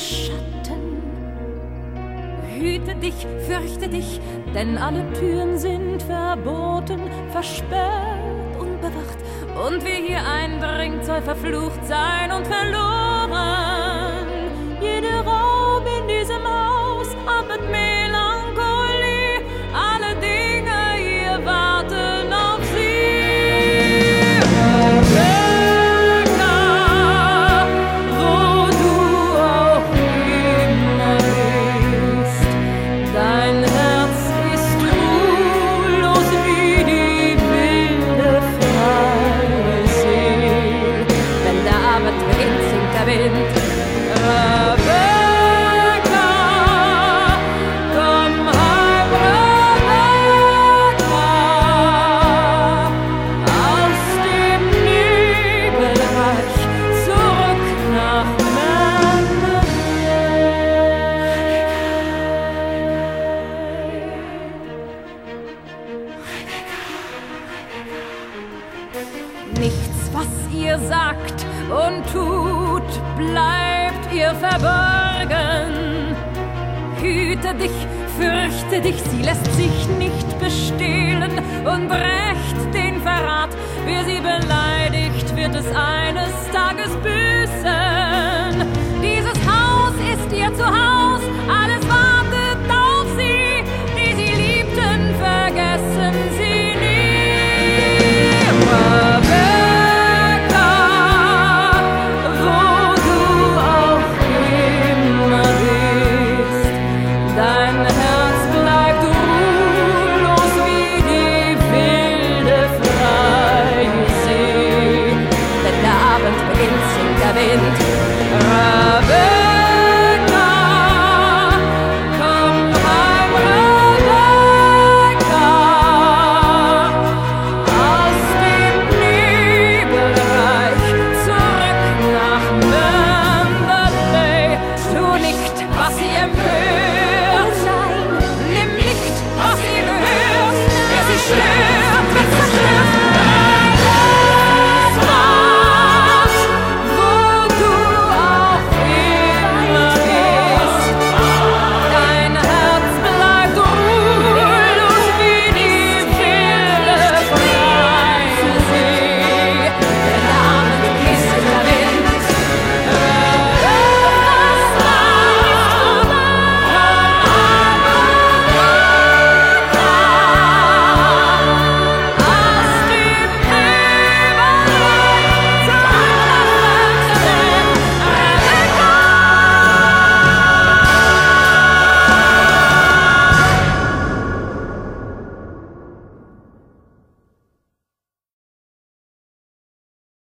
Schatten. Hüte dich, fürchte dich, denn alle Türen sind verboten, versperrt und bewacht. Und wer hier eindringt, soll verflucht sein und verloren. Jeder Raum in diesem Haus atmet Melancholie. Alle Dinge hier warten auf sie. Rebecca, wo du auch immer bist, dein Herz ist ruhelos wie die wilde freie See. Wenn der Abend beginnt, singt der Wind. Rebecca, komm heim, Rebecca, aus dem Nebelreich zurück nach Mandalay. Nichts, was ihr sagt und tut, bleibt ihr verborgen. Hüte dich, fürchte dich, sie lässt sich nicht bestehlen und rächt den Verrat. Wer sie beleidigt, wird es eines Tages büßen.